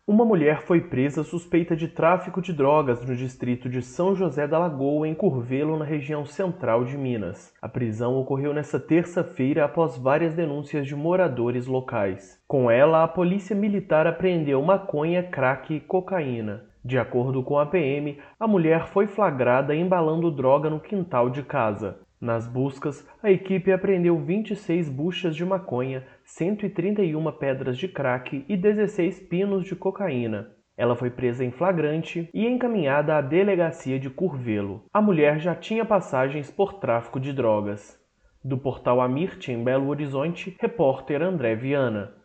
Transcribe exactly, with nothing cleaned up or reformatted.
Uma mulher foi presa suspeita de tráfico de drogas no distrito de São José da Lagoa, em Curvelo, na região central de Minas. A prisão ocorreu nesta terça-feira após várias denúncias de moradores locais. Com ela, a polícia militar apreendeu maconha, crack e cocaína. De acordo com a P M, a mulher foi flagrada embalando droga no quintal de casa. Nas buscas, a equipe apreendeu vinte e seis buchas de maconha, cento e trinta e uma pedras de crack e dezesseis pinos de cocaína. Ela foi presa em flagrante e encaminhada à delegacia de Curvelo. A mulher já tinha passagens por tráfico de drogas. Do portal Amirte, em Belo Horizonte, repórter André Viana.